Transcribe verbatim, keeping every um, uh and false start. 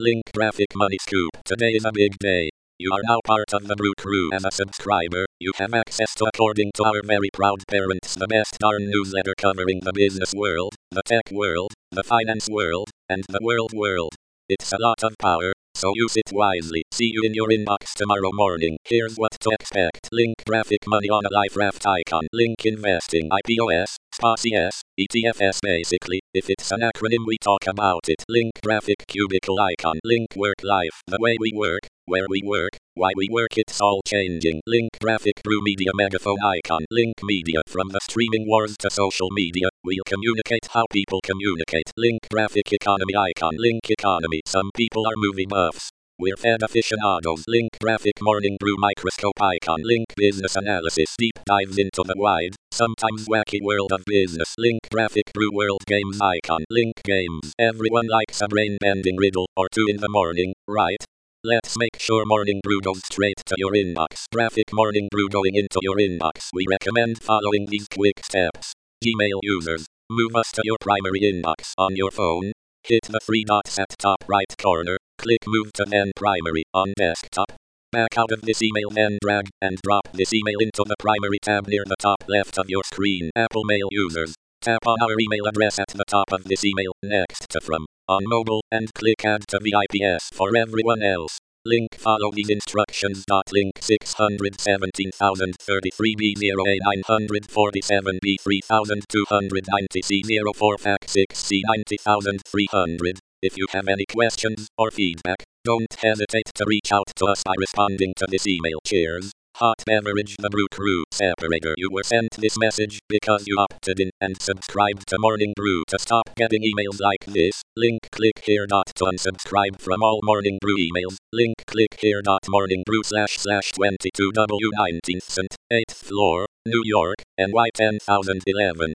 Link graphic money scoop. Today is a big day. You are now part of the Brew Crew. As a subscriber, you have access to, according to our very proud parents, the best darn newsletter covering the business world, the tech world, the finance world, and the world world. It's a lot of power, so use it wisely. See you in your inbox tomorrow morning. Here's what to expect. Link graphic money on a life raft icon. Link investing. I P O S, S P A C S, E T F S basically. If it's an acronym we talk about it. Link graphic cubicle icon. Link work life. The way we work, where we work, why we work, it's all changing. Link graphic Brew media megaphone icon. Link media. From the streaming wars to social media, we'll communicate how people communicate. Link graphic economy icon. Link economy. Some people are movie buffs. We're fed aficionados. Link graphic morning brew microscope icon. Link business analysis. Deep dives into the wide, sometimes wacky world of business. Link graphic brew world games icon. Link games. Everyone likes a brain bending riddle or two in the morning, right? Let's make sure Morning Brew goes straight to your inbox. Graphic Morning Brew going into your inbox. We recommend following these quick steps. Gmail users, move us to your primary inbox on your phone. Hit the three dots at top right corner. Click Move to then Primary on desktop. Back out of this email, then drag and drop this email into the primary tab near the top left of your screen. Apple Mail users, tap on our email address at the top of this email next to From on mobile and click Add to V I Ps for everyone else. Link follow these instructions. Link six hundred seventeen thousand thirty-three B zero A nine hundred forty-seven B three thousand two hundred ninety C zero four F A C six C ninety thousand three hundred. If you have any questions or feedback, don't hesitate to reach out to us by responding to this email. Cheers. Hot beverage. The Brew Crew separator. You were sent this message because you opted in and subscribed to Morning Brew. To stop getting emails like this, link click here. To unsubscribe from all Morning Brew emails, link click here. Morning Brew slash slash twenty-two W nineteenth and eighth floor, New York, N Y ten thousand eleven.